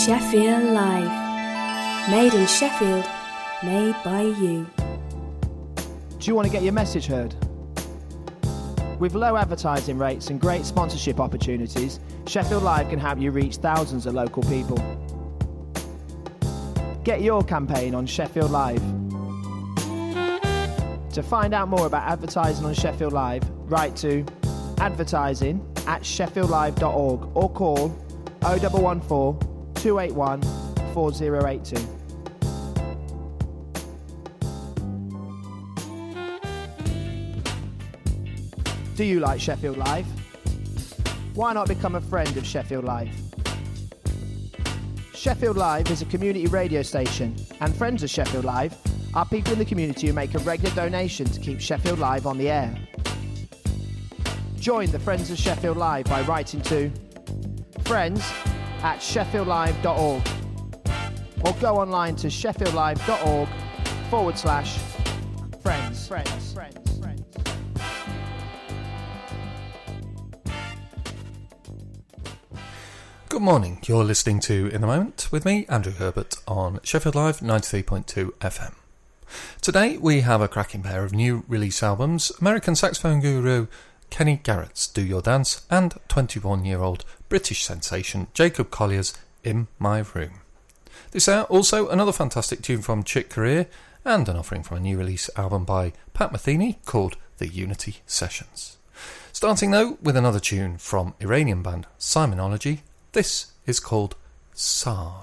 Sheffield Live. Made in Sheffield, made by you. Do you want to get your message heard? With low advertising rates and great sponsorship opportunities, Sheffield Live can help you reach thousands of local people. Get your campaign on Sheffield Live. To find out more about advertising on Sheffield Live, write to advertising@sheffieldlive.org or call 0114 281 4082. Do you like Sheffield Live? Why not become a friend of Sheffield Live? Sheffield Live is a community radio station, and friends of Sheffield Live are people in the community who make a regular donation to keep Sheffield Live on the air. Join the Friends of Sheffield Live by writing to friends@sheffieldlive.org or go online to sheffieldlive.org/friends. Good morning, you're listening to In the Moment with me, Andrew Herbert, on Sheffield Live 93.2 FM. Today we have a cracking pair of new release albums, American saxophone guru Kenny Garrett's Do Your Dance and 21-year-old British sensation Jacob Collier's In My Room. This hour also another fantastic tune from Chick Corea and an offering from a new release album by Pat Metheny called The Unity Sessions. Starting though with another tune from Iranian band Simonology. This is called Sard.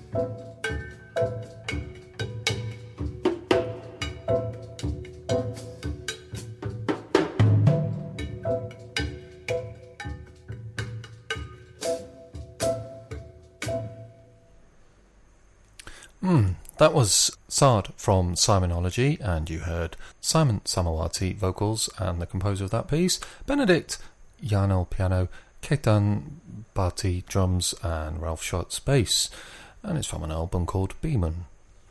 That was Sard from Simonology, and you heard Simon Samawati vocals and the composer of that piece, Benedict Yarnell piano, Ketan Bhatti drums, and Ralph Schwartz bass, and it's from an album called Beeman.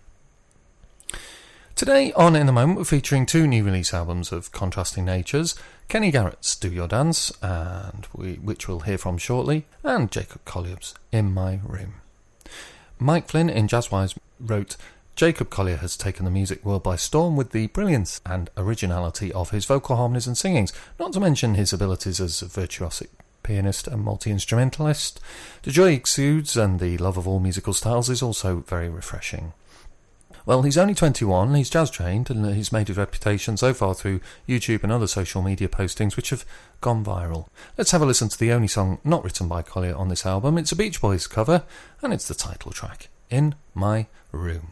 Today on In the Moment, we're featuring two new release albums of contrasting natures, Kenny Garrett's Do Your Dance, which we'll hear from shortly, and Jacob Collier's In My Room. Mike Flynn in Jazzwise wrote, Jacob Collier has taken the music world by storm with the brilliance and originality of his vocal harmonies and singings, not to mention his abilities as a virtuosic pianist and multi-instrumentalist. The joy he exudes and the love of all musical styles is also very refreshing. Well, he's only 21, he's jazz trained, and he's made his reputation so far through YouTube and other social media postings which have gone viral. Let's have a listen to the only song not written by Collier on this album. It's a Beach Boys cover, and it's the title track, In My Room.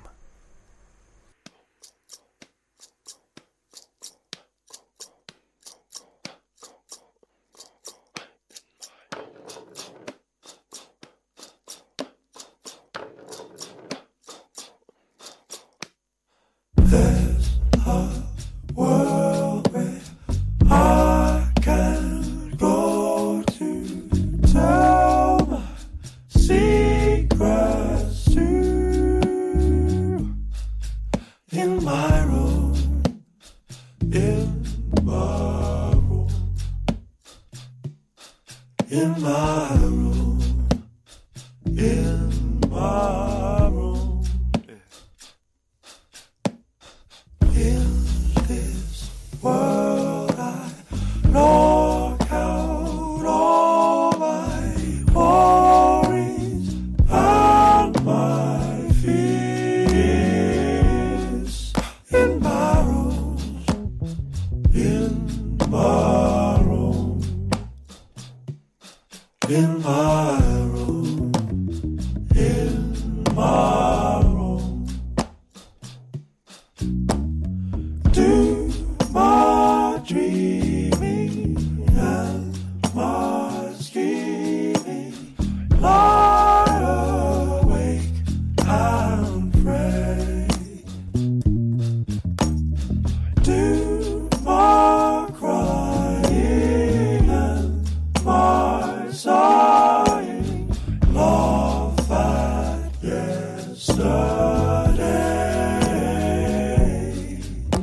There's a world where I can go to tell my secrets to. In my room, in my room, in my room, in my room. In this world I knock out all my worries and my fears. In my room, in my room, in my room, in my room. Do my dreaming and my scheming, lie awake and pray. Do my crying and my sighing, laugh at yesterday.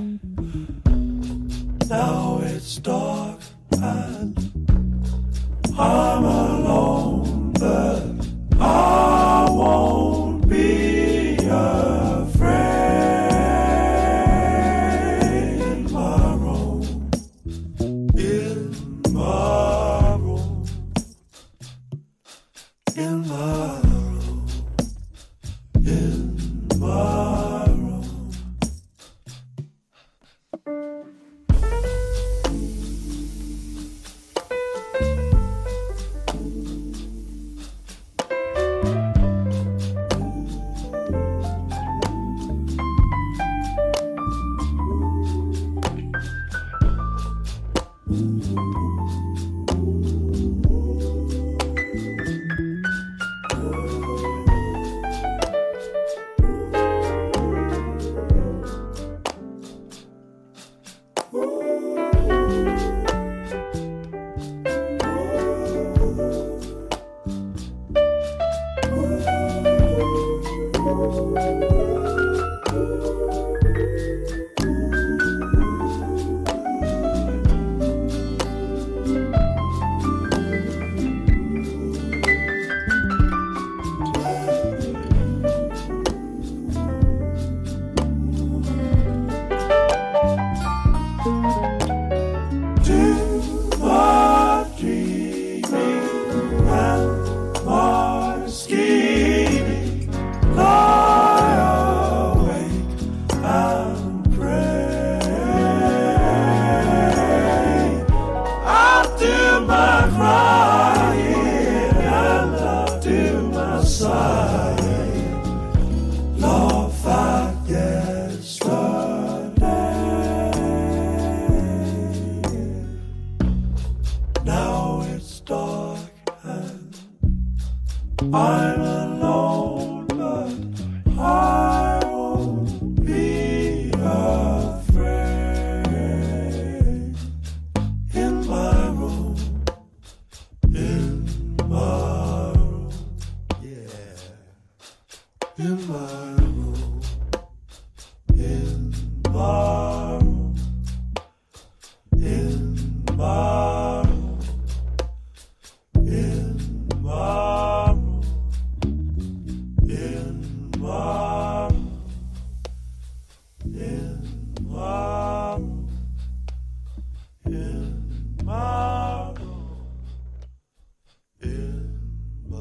Now it's dark and I'm alone, but I won't be afraid. In my room, in my room, in my room, in my room. in my room, in my room, in my room, in my room, in my room, in my room, in my room, in my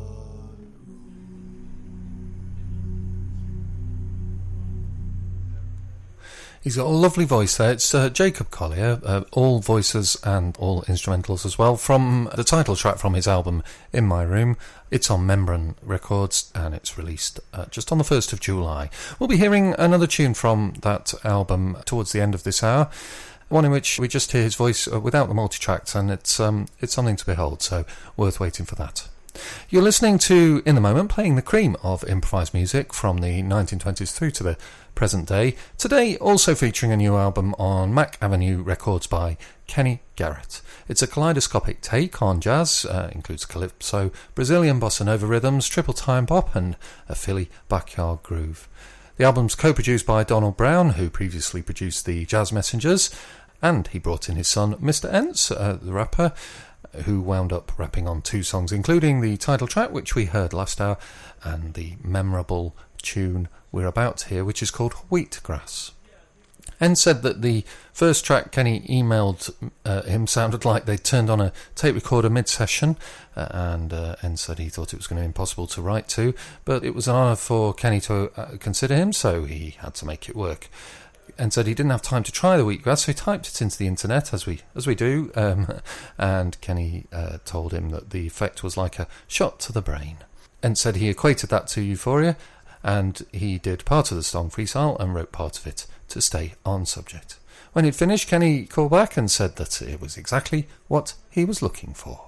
He's got a lovely voice there. It's Jacob Collier, all voices and all instrumentals as well, from the title track from his album In My Room. It's on Membran Records and it's released just on the 1st of July. We'll be hearing another tune from that album towards the end of this hour, one in which we just hear his voice without the multitracks, and it's something to behold, so worth waiting for that. You're listening to In the Moment, playing the cream of improvised music from the 1920s through to the present day. Today also featuring a new album on Mac Avenue Records by Kenny Garrett. It's a kaleidoscopic take on jazz, includes calypso, Brazilian bossa nova rhythms, triple time pop and a Philly backyard groove. The album's co-produced by Donald Brown, who previously produced the Jazz Messengers, and he brought in his son Mr. Entz, the rapper, who wound up rapping on 2 songs, including the title track, which we heard last hour, and the memorable tune we're about to hear, which is called Wheatgrass. Entz said that the first track Kenny emailed him sounded like they turned on a tape recorder mid-session, and Entz said he thought it was going to be impossible to write to, but it was an honour for Kenny to consider him, so he had to make it work. And said he didn't have time to try the Wheatgrass, so he typed it into the internet, as we do, and Kenny told him that the effect was like a shot to the brain. And said he equated that to Euphoria, and he did part of the song freestyle and wrote part of it to stay on subject. When he'd finished, Kenny called back and said that it was exactly what he was looking for.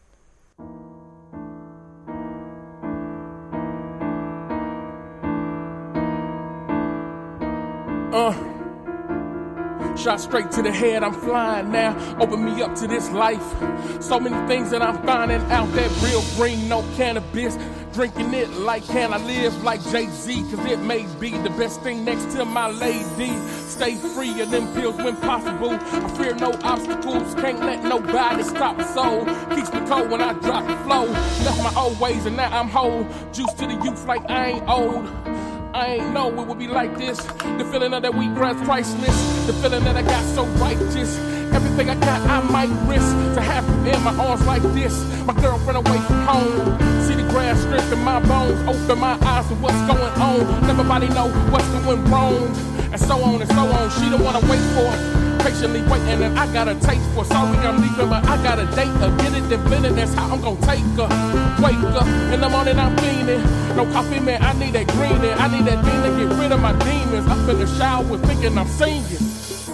Shot straight to the head, I'm flying now. Open me up to this life. So many things that I'm finding out. That real green, no cannabis. Drinking it like, can I live like Jay-Z? Cause it may be the best thing next to my lady. Stay free of them pills when possible. I fear no obstacles, can't let nobody stop the soul. Keeps me cold when I drop the flow. Left my old ways and now I'm whole. Juice to the youth like I ain't old. I ain't know it would be like this. The feeling of that wheatgrass priceless. The feeling that I got so righteous. Everything I got I might risk to have you in my arms like this. My girlfriend away from home. See the grass stripping my bones. Open my eyes to what's going on. Everybody know what's going wrong. And so on and so on. She don't wanna wait for it. Patiently waiting and I got a taste for. Sorry I'm leaving but I got a date her. Get it then blend it, that's how I'm gonna take her. Wake up in the morning I'm fiending. No coffee man, I need that green in. I need that thing to get rid of my demons. Up in the shower thinking I'm singing.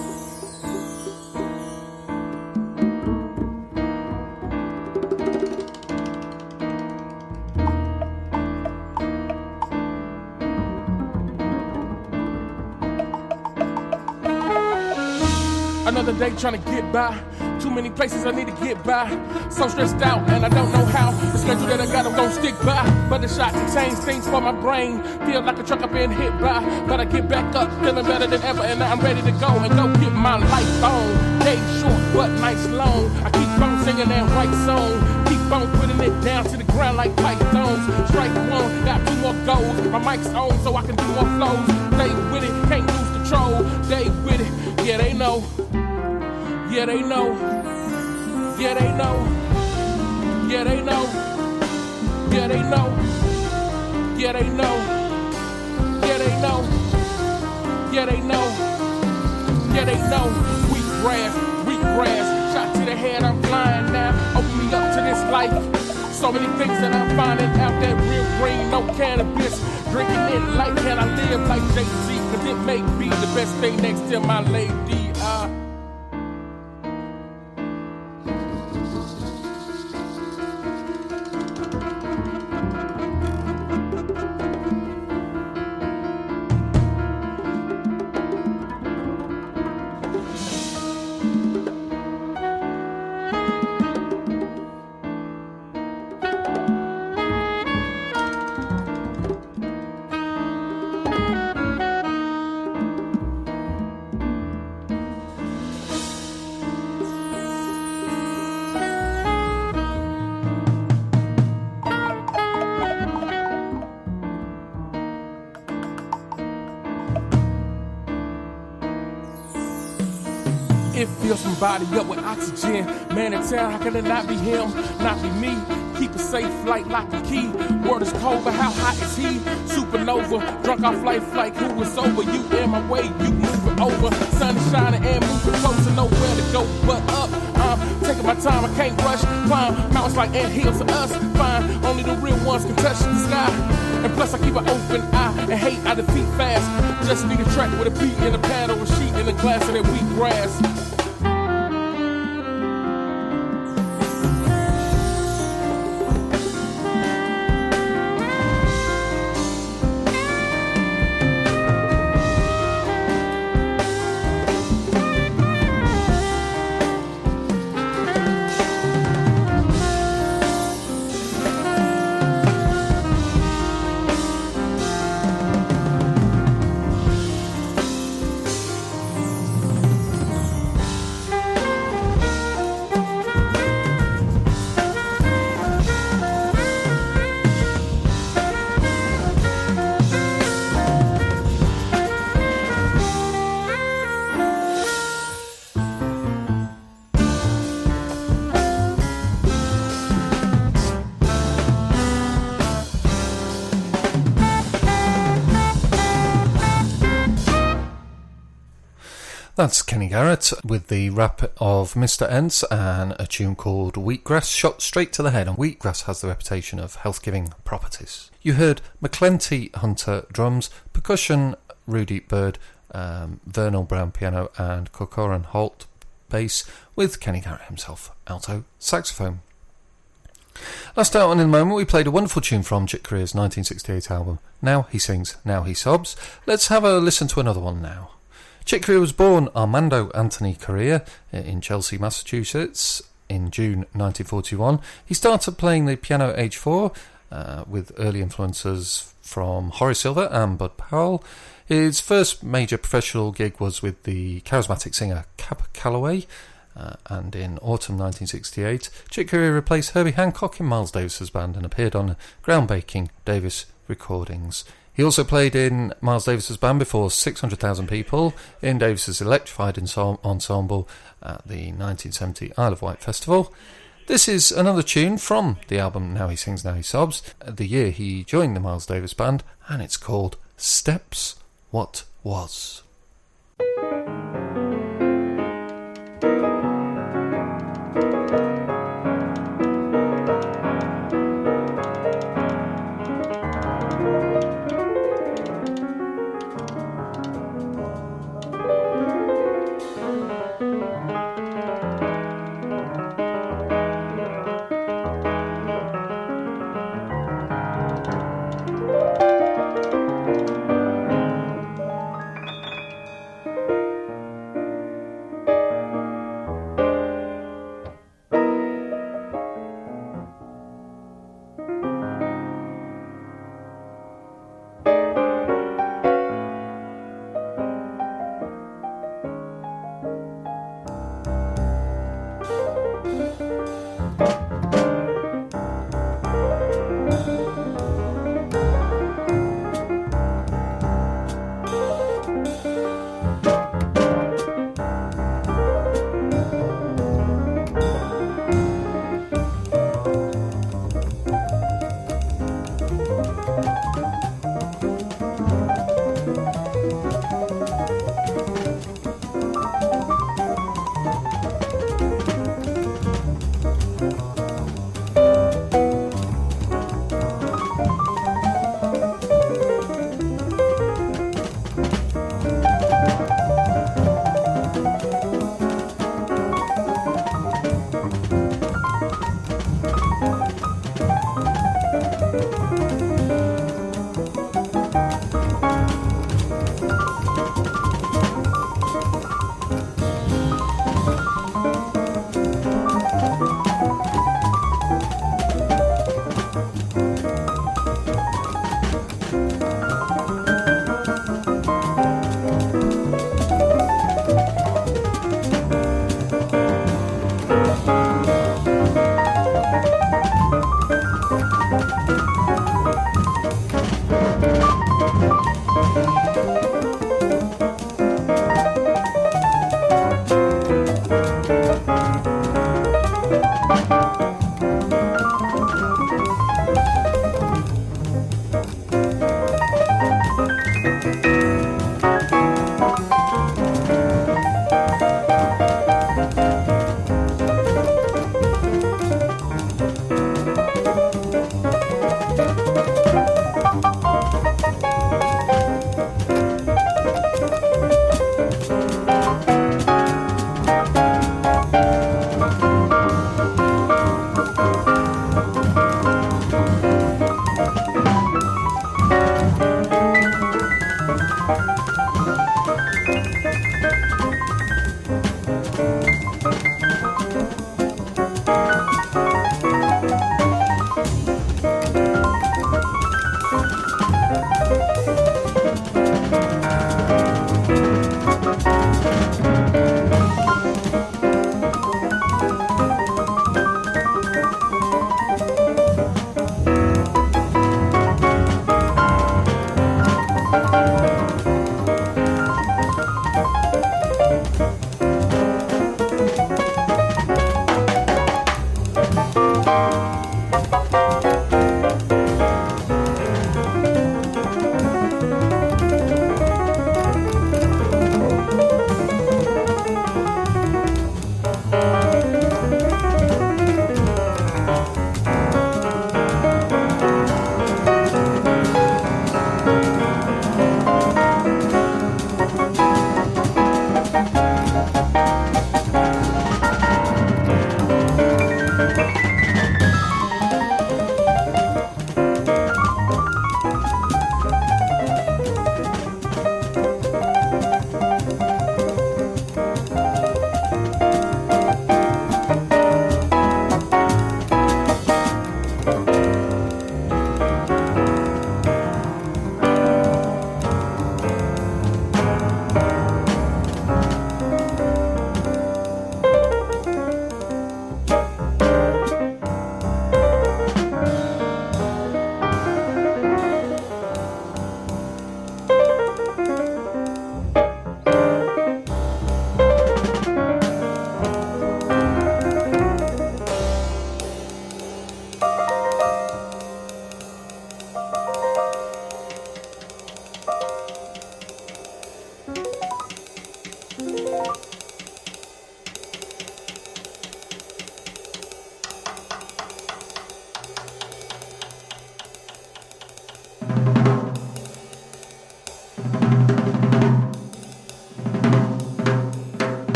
Another day trying to get by. Too many places I need to get by. So stressed out and I don't know how. The schedule that I got I'm gonna stick by. But the shot can change things for my brain. Feel like a truck I've been hit by. But I get back up, feeling better than ever. And now I'm ready to go and go get my life on. Day short but nights long. I keep on singing that right song. Keep on putting it down to the ground like pythons. Strike one, got 2 more goals. My mic's on so I can do more flows. Stay with it, can't lose control. Stay with it, yeah they know. Yeah, they know. Yeah, they know. Yeah, they know. Yeah, they know. Yeah, they know. Yeah, they know. Yeah, they know. Yeah, they know. Wheatgrass. Shot to the head, I'm flying now. Open me up to this life. So many things that I'm finding out. That real green, no cannabis. Drinking it like, can I live like Jay-Z? Cause it may be the best thing next to my lady. It fills my body up with oxygen. Man in town, how can it not be him, not be me? Keep a safe flight, lock the key. Word is cold, but how hot is he? Supernova, drunk off life like who is over? You in my way, you moving over. Sun is shining and moving closer, nowhere to go but up. I'm taking my time, I can't rush. Climb mountains like anthills to us. Fine, only the real ones can touch the sky. And plus I keep an open eye, and hate I defeat fast. Just need a track with a beat and a pad or a sheet and a glass of that wheat grass. That's Kenny Garrett with the rap of Mr. Ents and a tune called Wheatgrass, shot straight to the head. And wheatgrass has the reputation of health-giving properties. You heard McClenty Hunter drums, percussion Rudy Bird, Vernal Brown piano and Corcoran Holt bass, with Kenny Garrett himself alto saxophone. Last out on In the Moment, we played a wonderful tune from Chick Corea's 1968 album, Now He Sings, Now He Sobs. Let's have a listen to another one now. Chick Corea was born Armando Anthony Corea in Chelsea, Massachusetts in June 1941. He started playing the piano at age 4 with early influences from Horace Silver and Bud Powell. His first major professional gig was with the charismatic singer Cab Calloway, and in autumn 1968, Chick Corea replaced Herbie Hancock in Miles Davis's band and appeared on groundbreaking Davis recordings. He also played in Miles Davis's band before 600,000 people in Davis's electrified ensemble at the 1970 Isle of Wight Festival. This is another tune from the album Now He Sings, Now He Sobs, the year he joined the Miles Davis band, and it's called Steps What Was.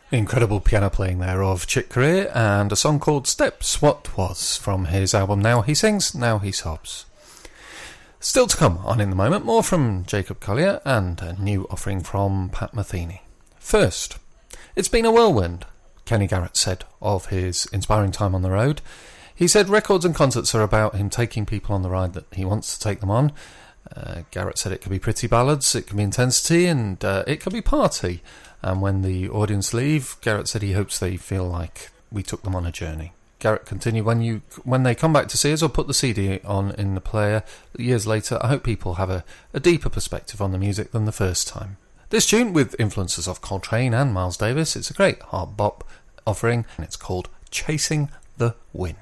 Incredible piano playing there of Chick Corea, and a song called Steps What Was from his album Now He Sings, Now He Sobs. Still to come on In the Moment, more from Jacob Collier and a new offering from Pat Metheny. First, it's been a whirlwind, Kenny Garrett said of his inspiring time on the road. He said records and concerts are about him taking people on the ride that he wants to take them on. Garrett said it could be pretty ballads, it can be intensity, and it can be party. And when the audience leave, Garrett said he hopes they feel like we took them on a journey. Garrett continued, when they come back to see us or put the CD on in the player years later, I hope people have a deeper perspective on the music than the first time. This tune, with influences of Coltrane and Miles Davis, it's a great hard bop offering, and it's called Chasing the Wind.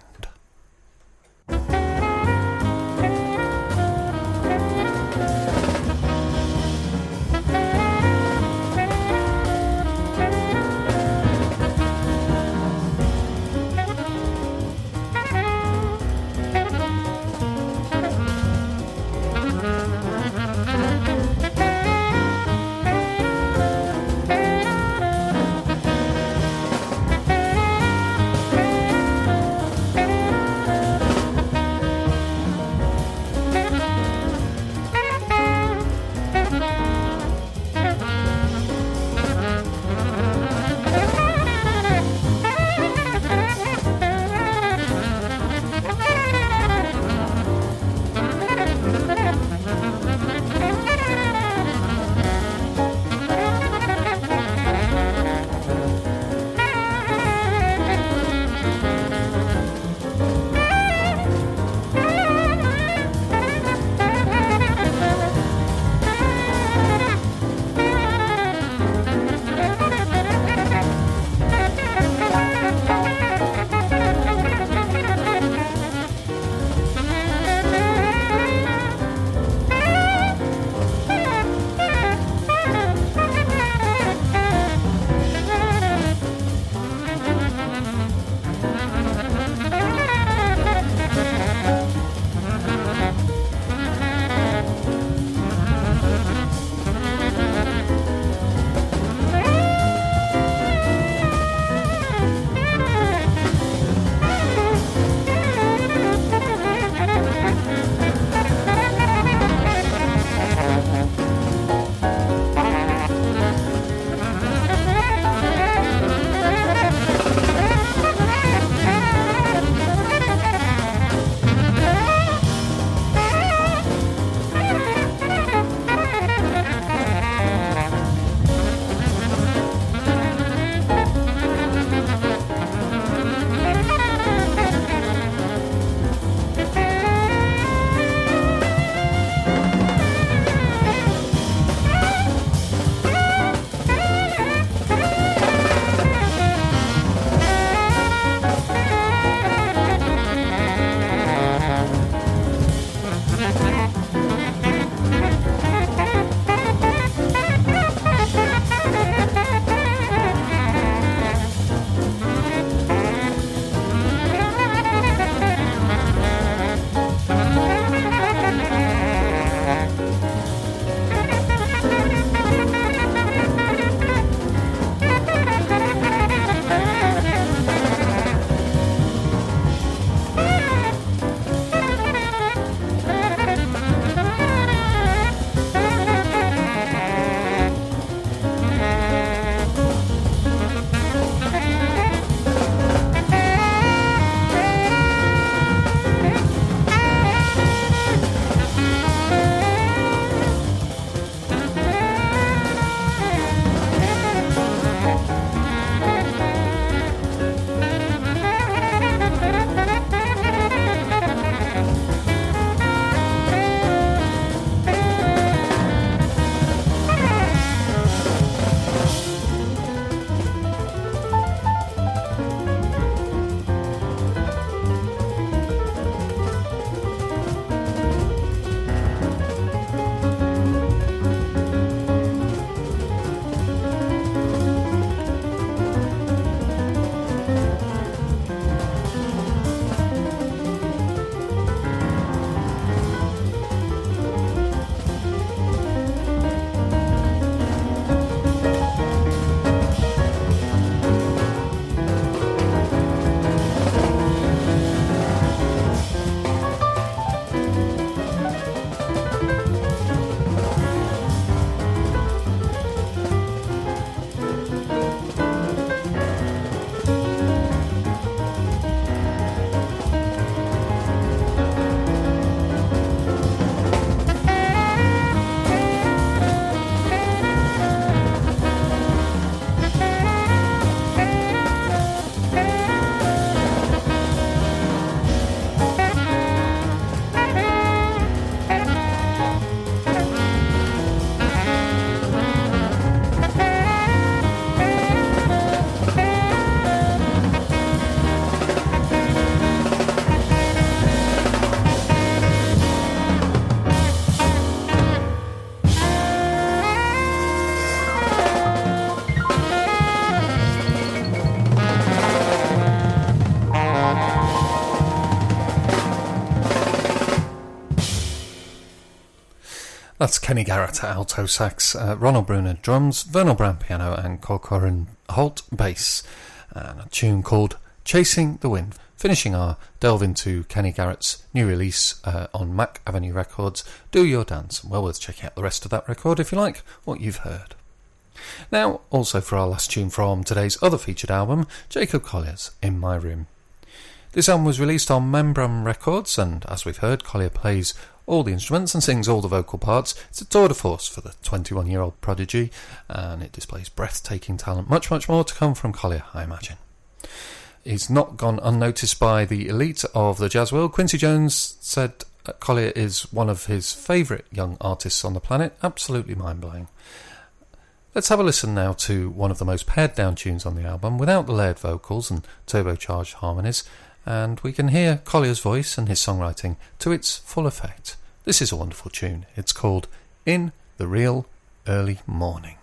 That's Kenny Garrett at alto sax, Ronald Bruner drums, Vernal Brown piano and Corcoran Holt bass, and a tune called Chasing the Wind. Finishing our delve into Kenny Garrett's new release on Mac Avenue Records, Do Your Dance. Well worth checking out the rest of that record if you like what you've heard. Now, also for our last tune from today's other featured album, Jacob Collier's In My Room. This album was released on Membran Records, and as we've heard, Collier plays all the instruments and sings all the vocal parts. It's a tour de force for the 21-year-old prodigy, and it displays breathtaking talent. Much, much more to come from Collier, I imagine. He's not gone unnoticed by the elite of the jazz world. Quincy Jones said Collier is one of his favourite young artists on the planet. Absolutely mind-blowing. Let's have a listen now to one of the most pared-down tunes on the album, without the layered vocals and turbocharged harmonies, and we can hear Collier's voice and his songwriting to its full effect. This is a wonderful tune. It's called In the Real Early Morning.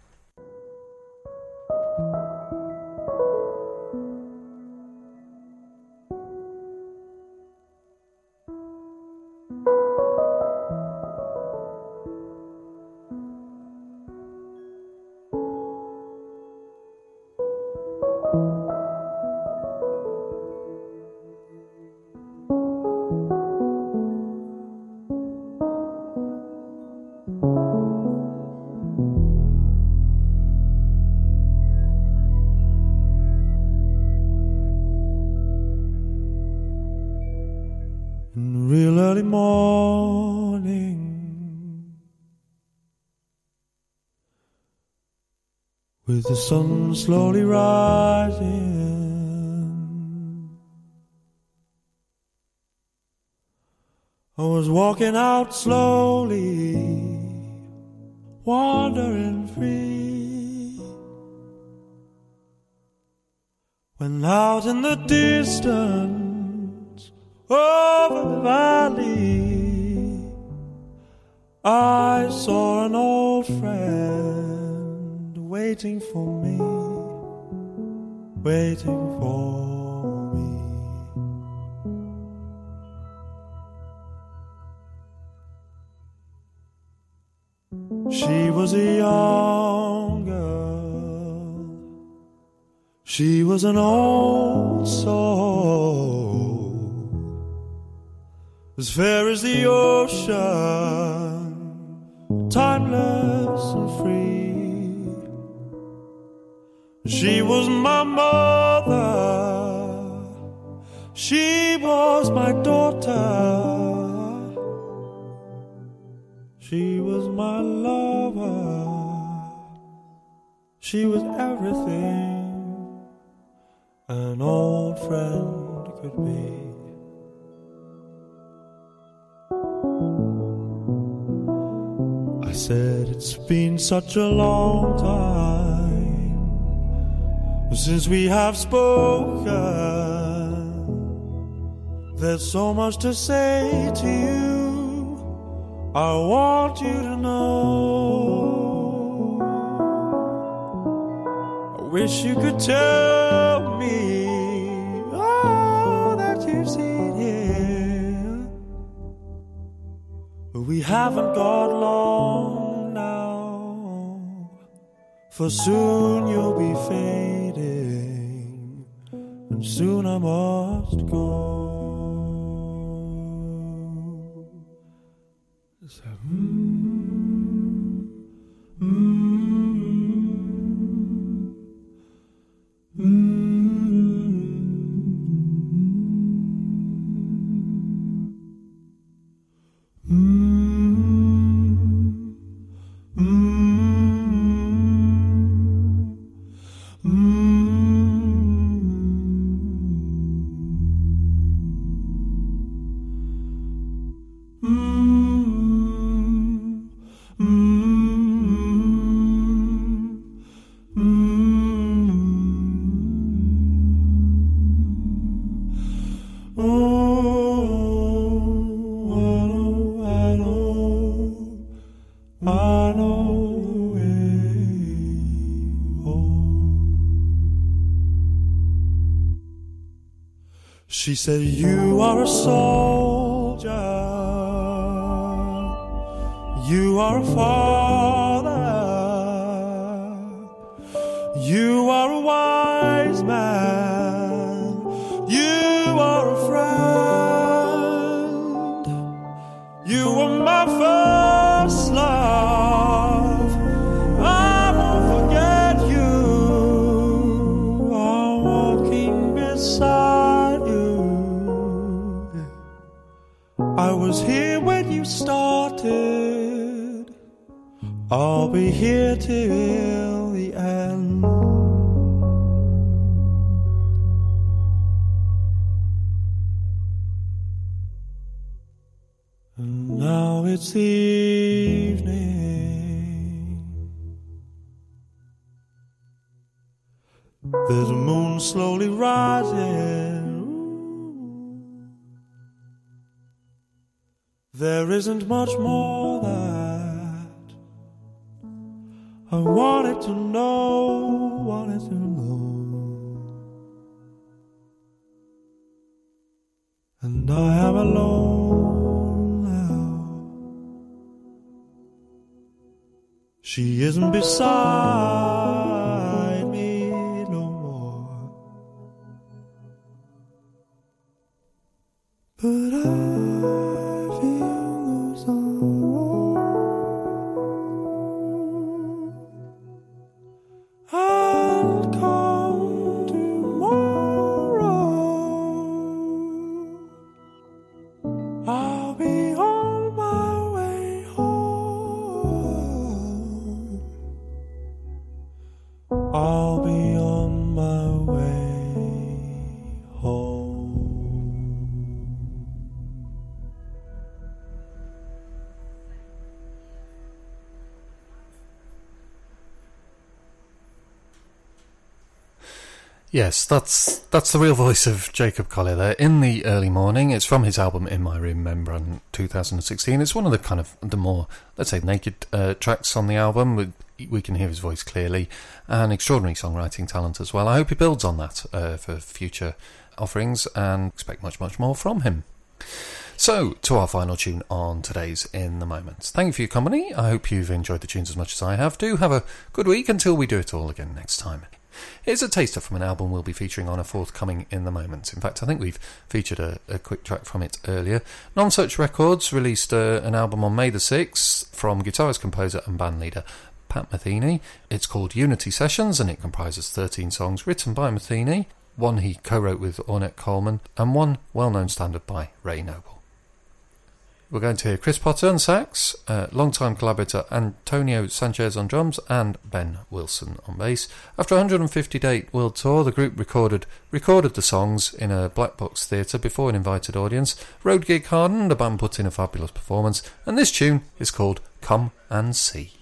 With the sun slowly rising, I was walking out slowly, wandering free, when out in the distance, over the valley, I saw an old friend waiting for me, waiting for me. She was a young girl, she was an old soul, as fair as the ocean, timeless and free. She was my mother, she was my daughter, she was my lover, she was everything an old friend could be. I said, it's been such a long time since we have spoken. There's so much to say to you, I want you to know. I wish you could tell me all that you've seen here, but we haven't got long now, for soon you'll be fading, and soon I must go. So, she said, you are a soldier, You are a father, you are a wise man, you are a friend, you were my first love. I won't forget you, I'm walking beside you. I was here when you started, I'll be here till the end. And now it's the evening, there's a moon slowly rising. There isn't much more that I wanted to know, and I am alone now. She isn't beside me no more, but I feel no sorrow. I'll come tomorrow. I'll be on my way home. I'll be on my way home. Yes, that's the real voice of Jacob Collier there, In the Early Morning. It's from his album In My Room, Rembrandt 2016. It's one of the kind of the more, let's say, naked tracks on the album. We can hear his voice clearly, and extraordinary songwriting talent as well. I hope he builds on that for future offerings, and expect much, much more from him. So, to our final tune on today's In the Moment. Thank you for your company. I hope you've enjoyed the tunes as much as I have. Do have a good week until we do it all again next time. Here's a taster from an album we'll be featuring on a forthcoming In the Moment. In fact, I think we've featured a quick track from it earlier. Nonsuch Records released an album on May the 6th from guitarist, composer and bandleader Pat Metheny. It's called Unity Sessions, and it comprises 13 songs written by Metheny, one he co-wrote with Ornette Coleman, and one well-known standard by Ray Noble. We're going to hear Chris Potter on sax, long-time collaborator Antonio Sanchez on drums, and Ben Wilson on bass. After a 150-date world tour, the group recorded the songs in a black box theatre before an invited audience. Road gig hardened, the band put in a fabulous performance, and this tune is called Come and See.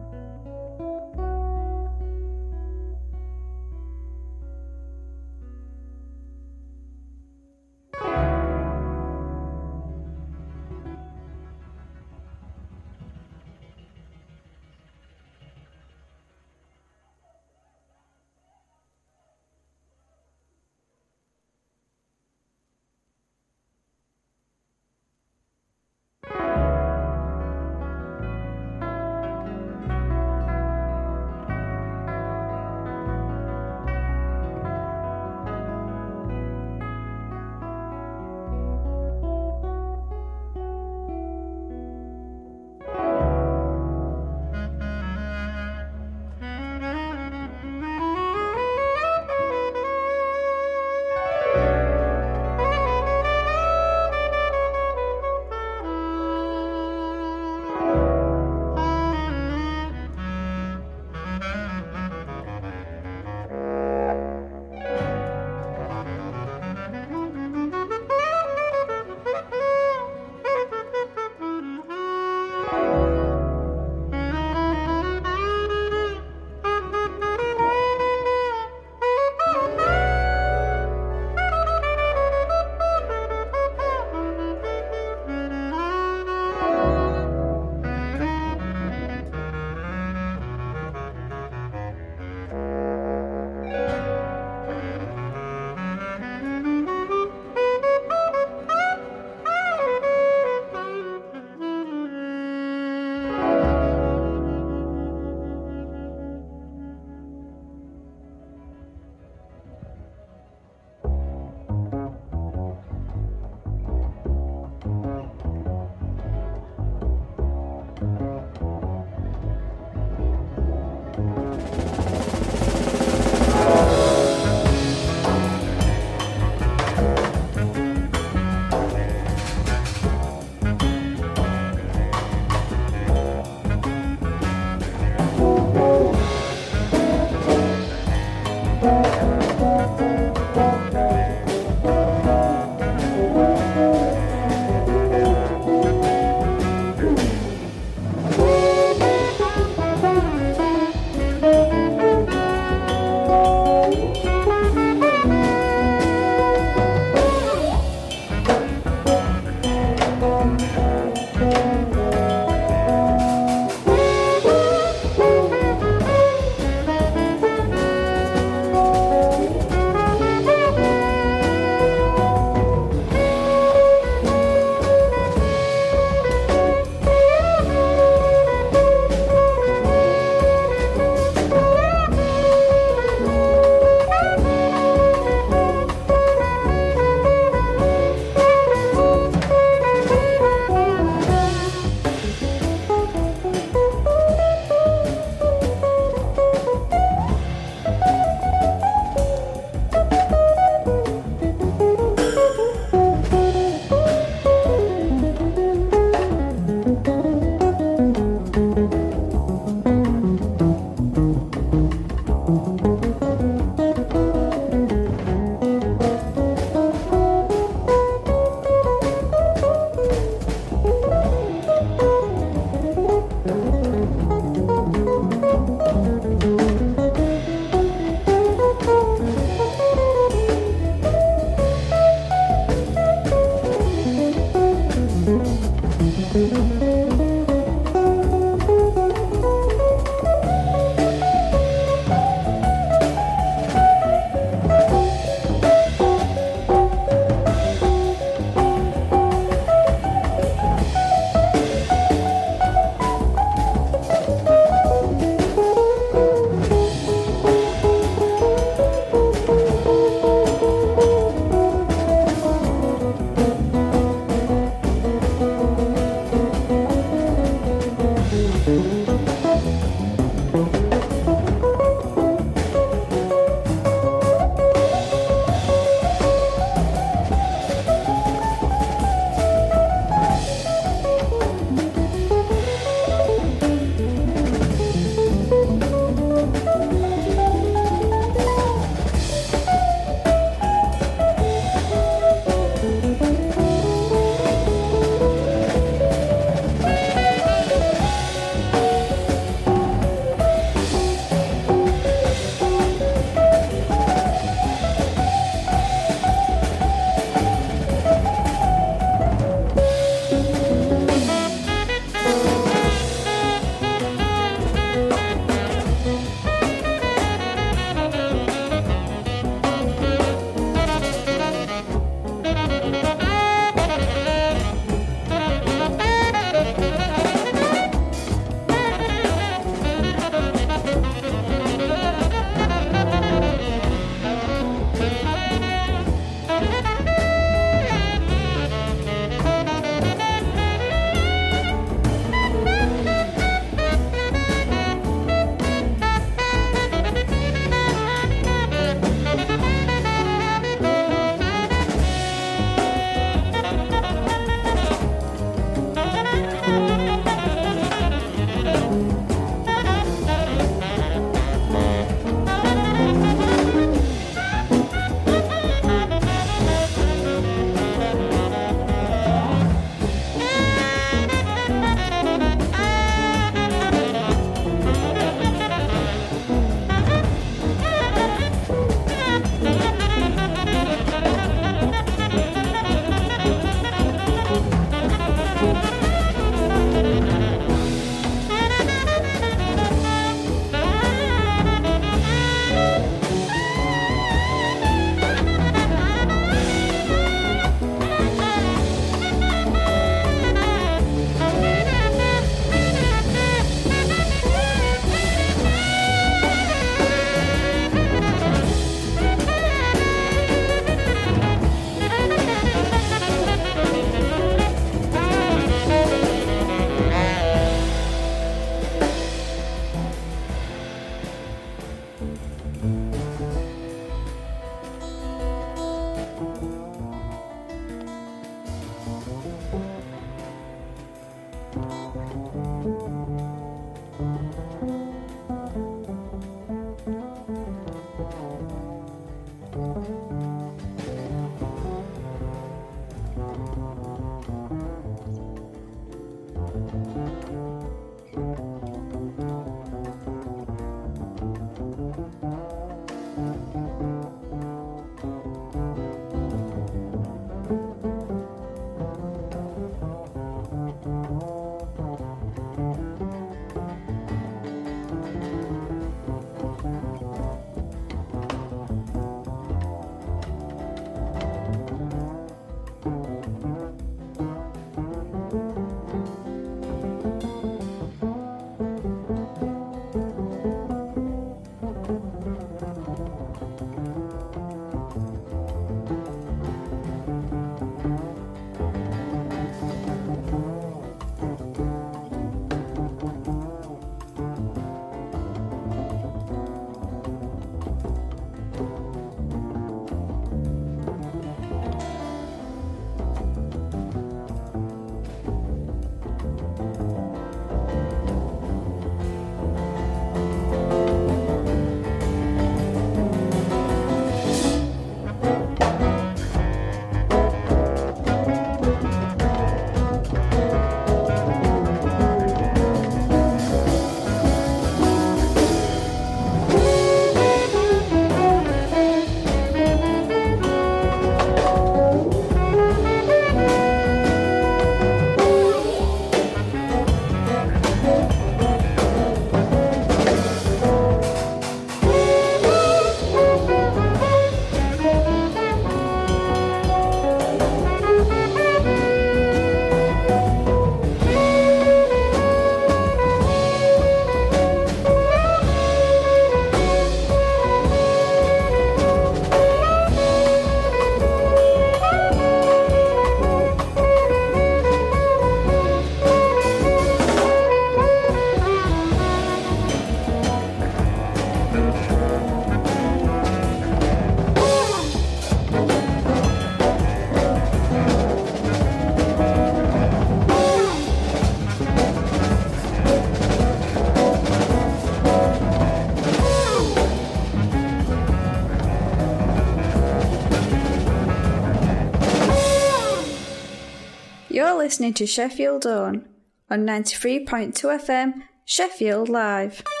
You're listening to Sheffield On 93.2 FM, Sheffield Live.